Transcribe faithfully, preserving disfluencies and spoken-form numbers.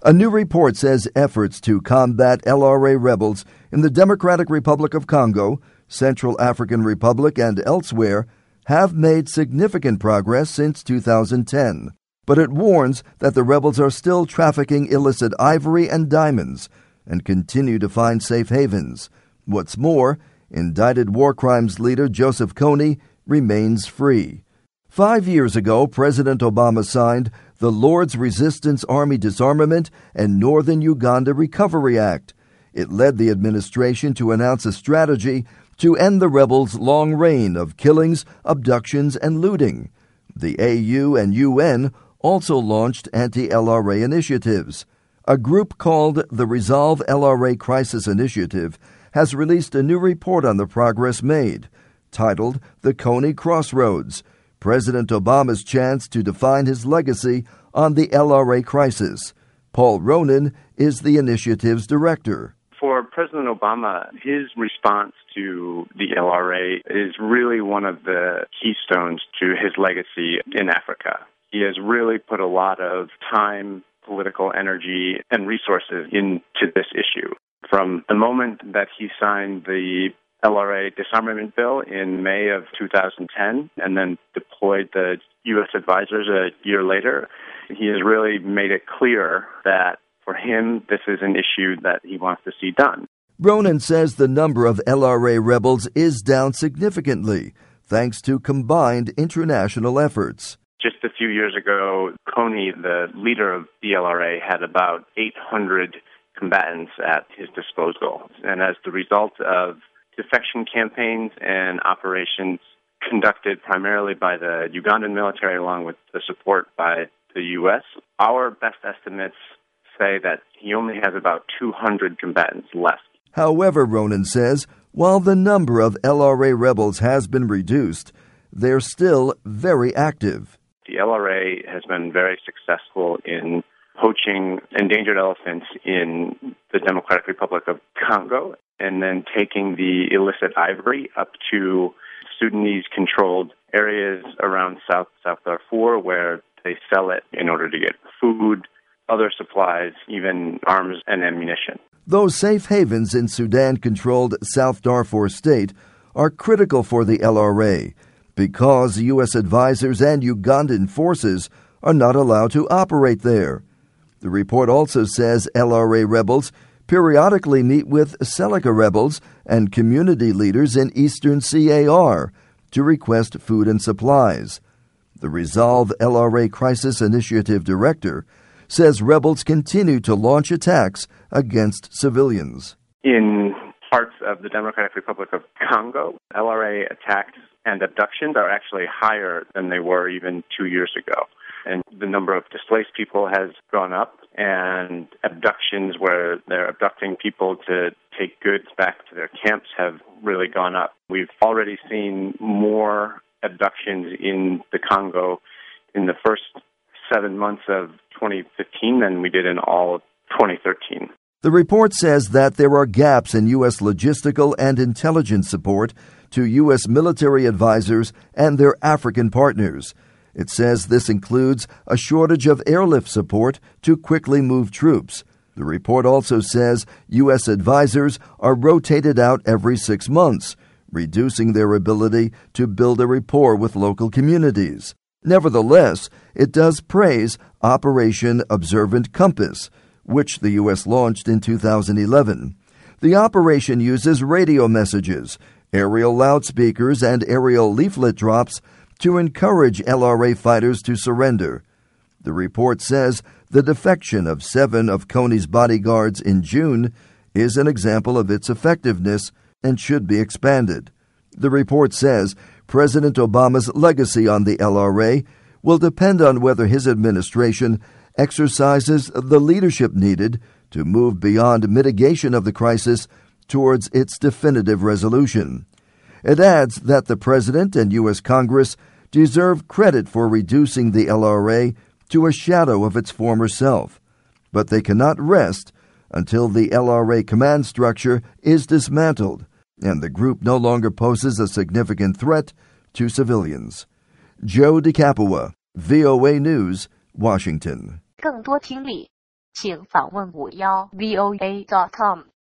A new report says efforts to combat L R A rebels in the Democratic Republic of Congo, Central African Republic, and elsewhere have made significant progress since two thousand ten. But it warns that the rebels are still trafficking illicit ivory and diamonds and continue to find safe havens. What's more, indicted war crimes leader Joseph Kony remains free. Five years ago, President Obama signed the Lord's Resistance Army Disarmament and Northern Uganda Recovery Act. It led the administration to announce a strategy to end the rebels' long reign of killings, abductions, and looting. The A U and U N also launched anti-L R A initiatives. A group called the Resolve L R A Crisis Initiative has released a new report on the progress made, titled The Kony Crossroads, President Obama's Chance to Define His Legacy on the L R A Crisis. Paul Ronan is the initiative's director. For President Obama, his response to the L R A is really one of the keystones to his legacy in Africa. He has really put a lot of time, political energy, and resources into this issue. From the moment that he signed the L R A disarmament bill in May of two thousand ten and then deployed the U S advisors a year later, he has really made it clear that for him, this is an issue that he wants to see done. Ronan says the number of L R A rebels is down significantly, thanks to combined international efforts. Just a few years ago, Kony, the leader of the L R A, had about eight hundred combatants at his disposal. And as the result of defection campaigns and operations conducted primarily by the Ugandan military along with the support by the U S, our best estimates say that he only has about two hundred combatants left. However, Ronan says, while the number of L R A rebels has been reduced, they're still very active. The L R A has been very successful in poaching endangered elephants in the Democratic Republic of Congo and then taking the illicit ivory up to Sudanese-controlled areas around South South Darfur where they sell it in order to get food, other supplies, even arms and ammunition. Those safe havens in Sudan-controlled South Darfur state are critical for the L R A because U S advisors and Ugandan forces are not allowed to operate there. The report also says L R A rebels periodically meet with Seleka rebels and community leaders in eastern C A R to request food and supplies. The Resolve L R A Crisis Initiative director says rebels continue to launch attacks against civilians. In parts of the Democratic Republic of Congo, L R A attacks and abductions are actually higher than they were even two years ago. And the number of displaced people has gone up, and abductions where they're abducting people to take goods back to their camps have really gone up. We've already seen more abductions in the Congo in the first seven months of twenty fifteen than we did in all of twenty thirteen. The report says that there are gaps in U S logistical and intelligence support to U S military advisors and their African partners. It says this includes a shortage of airlift support to quickly move troops. The report also says U S advisors are rotated out every six months, reducing their ability to build a rapport with local communities. Nevertheless, it does praise Operation Observant Compass, which the U S launched in two thousand eleven. The operation uses radio messages, aerial loudspeakers, and aerial leaflet drops to encourage L R A fighters to surrender. The report says the defection of seven of Kony's bodyguards in June is an example of its effectiveness and should be expanded. The report says President Obama's legacy on the L R A will depend on whether his administration exercises the leadership needed to move beyond mitigation of the crisis towards its definitive resolution. It adds that the President and U S Congress deserve credit for reducing the L R A to a shadow of its former self, but they cannot rest until the L R A command structure is dismantled and the group no longer poses a significant threat to civilians. Joe DeCapua, V O A News, Washington. 更多听力请访问五幺 V O A dot com。